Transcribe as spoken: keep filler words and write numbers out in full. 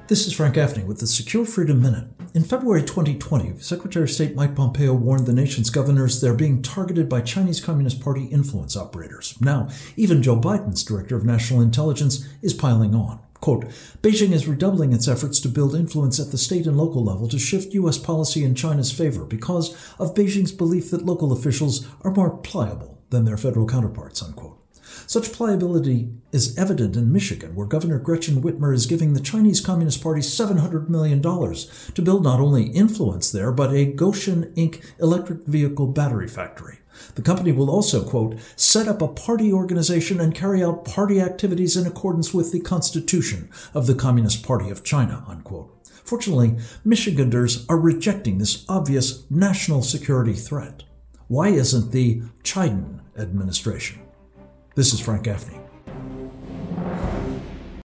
This is Frank Gaffney with the Secure Freedom Minute. In February twenty twenty, Secretary of State Mike Pompeo warned the nation's governors they're being targeted by Chinese Communist Party influence operators. Now, even Joe Biden's Director of National Intelligence is piling on. Quote, Beijing is redoubling its efforts to build influence at the state and local level to shift U S policy in China's favor because of Beijing's belief that local officials are more pliable than their federal counterparts, unquote. Such pliability is evident in Michigan, where Governor Gretchen Whitmer is giving the Chinese Communist Party seven hundred million dollars to build not only influence there, but a Gotion Incorporated electric vehicle battery factory. The company will also, quote, set up a party organization and carry out party activities in accordance with the Constitution of the Communist Party of China, unquote. Fortunately, Michiganders are rejecting this obvious national security threat. Why isn't the Chiden administration? This is Frank Gaffney.